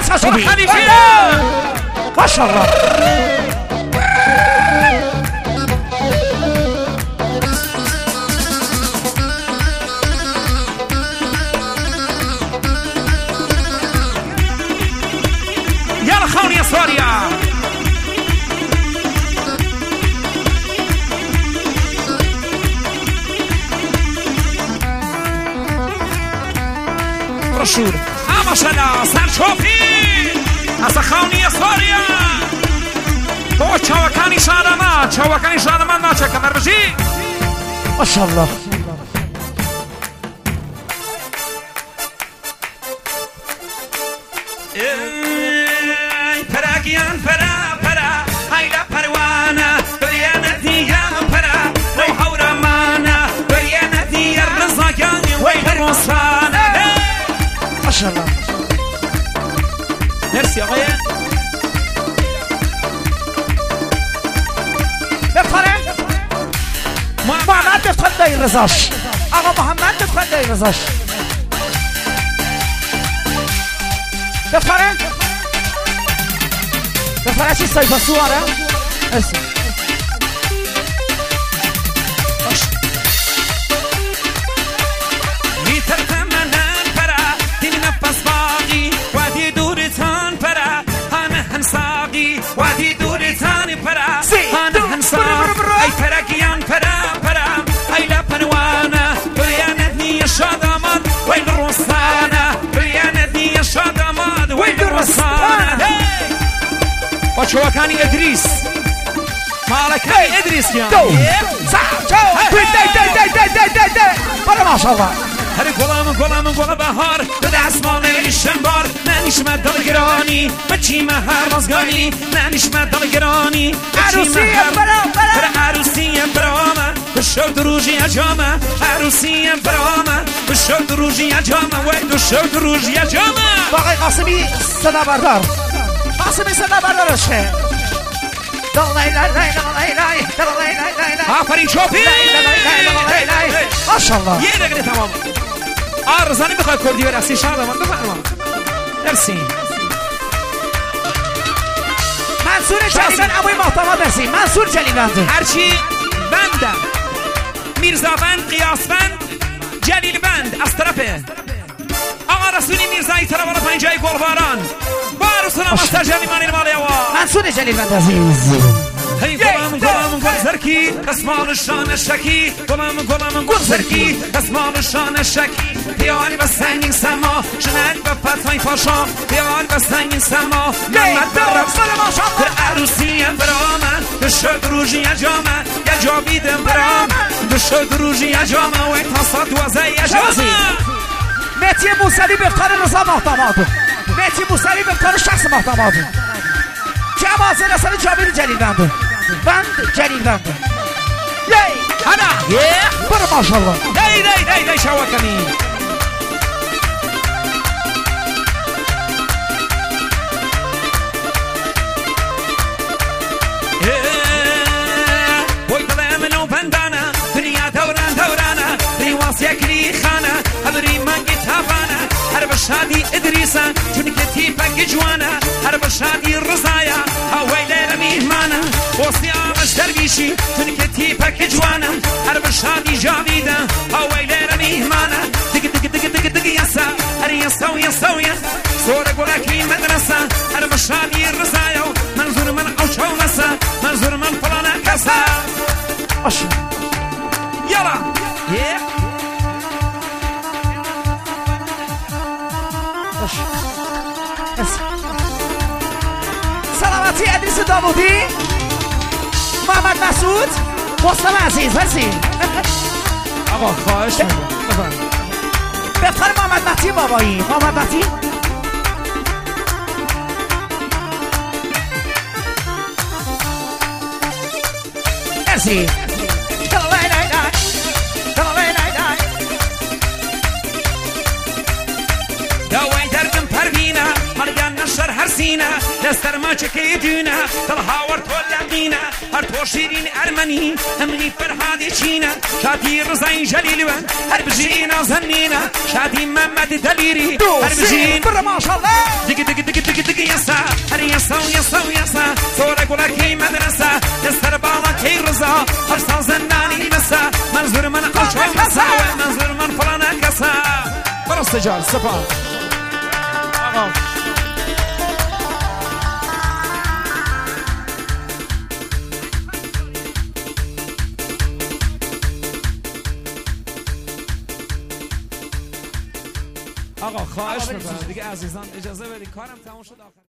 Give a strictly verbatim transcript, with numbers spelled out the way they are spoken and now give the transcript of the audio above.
دست خشبی ماشاءالله يلا خوني يا سوريا رشور اما شلا سرچوفی از خونی سوریا تو چاوکانی شادمان چاوکانی شادمان ناچه کمر بشی ماشاءالله ای پراگیان پرا پرا هایلا پروانه بریانه دیگه پرا رو حورمانه بریانه دیگه رزاگانی وی روسانه ماشاءالله مرسی آقای بفره محمد بفره دایی رزاش آقا محمد بفره دایی رزاش بفره بفره چی سایفا سواره مرسی وادي دوري ثاني برا أنا هنصاب أي براكيان برا برا أي لا بنوانا بريانتني يا شادمات وين الرصانة بريانتني يا شادمات وين الرصانة وشو كان إدريس مالك هاي إدريس يا دو صح شو داي داي داي داي داي داي داي برا ما شاء الله هر گلام گلام گل بهار به دستمان شنبار ننیشم دلگرانی بچیم هر مزگانی ننیشم دلگرانی عروسی برام برام عروسی برام بشود روزی اجامه عروسی برام بشود روزی اجامه و بشود روزی اجامه باقی قاسمی صدا بردار قاسمی صدا بردارشه آفرین شوفی ماشاءالله یه دقیقه تمام آرزانی بخواه کردی برسی شادمان بفرما مرسی منصور جلیبند اموی محتماد مرسی منصور جلیبند هرچی بندم میرزا بند قیاس بند جلیل بند از طرف آقا رسولی میرزایی طرف آلا پنجای گلباران با رسول مستر جلیبانی المالی آوا منصور جلیبند عزیز هی گلام گلام گل زرکی اسمان شان شکی گلام گلام گل زرکی اسمان شان شکی پیاری و سنگین سما جنل و فتای پاشا پیاری و سنگین سما محمد برم در عروسی برامن بشد روژی اجامن یا جاویدم برامن بشد روژی اجامن و اتصاد دوازه اجامن مهدی موسوی بفتار رضا محتماد مهدی موسوی بفتار شخص محتماد جواز رسل جاوید جلیل بند بند جلیل بند یی هنا یه برو ماشاءالله دی دی دی دی شواکنی وی دلم نو بندانه دنیا دوران دورانه ریواس یکلی خانه هبری منگی تابانه هر بشادی ادریسه چون که تیپک جوانه هر بشادی رضایا هوای لیل میهمانه وصی آمش درویشی چون که تیپک جوانه هر بشادی جاویده هوای لیل میهمانه دگ دگ دگ دگ دگ یسا هر یسا و یسا و یس سور گلکی مدرسه هر بشادی رضایا منظور من اوچو مسا منظور من فلانه کسا ماشا یلا یه سلامتی ادریس داوودی محمد مسعود مصطفی عزیز هستی آقا خواهش میکنم بفتر محمد مهدی بابایی محمد مهدی مرسی دوای درگم پروینه مرگان نشر هر سینه دستر ما چکی دونه دلها ورد ولقینه هر تو شیرین ارمنی همنی فرهادی چینه شادی رضای جلیل و هر بجی نازنینه شادی محمد دلیری هر بجی برا ماشالله دیگه دیگه دیگه دیگه دیگه یسا هر یسا و یسا و یسا سورا گولا کی مدرسه دستر بالا کی رضا هر سال زنانی مسا منظور من قشو مسا منظور من فلان کسا برا سجار سپا آقا آقا خواهش میکنم دیگه عزیزان اجازه بدید کارم تموم شد آخر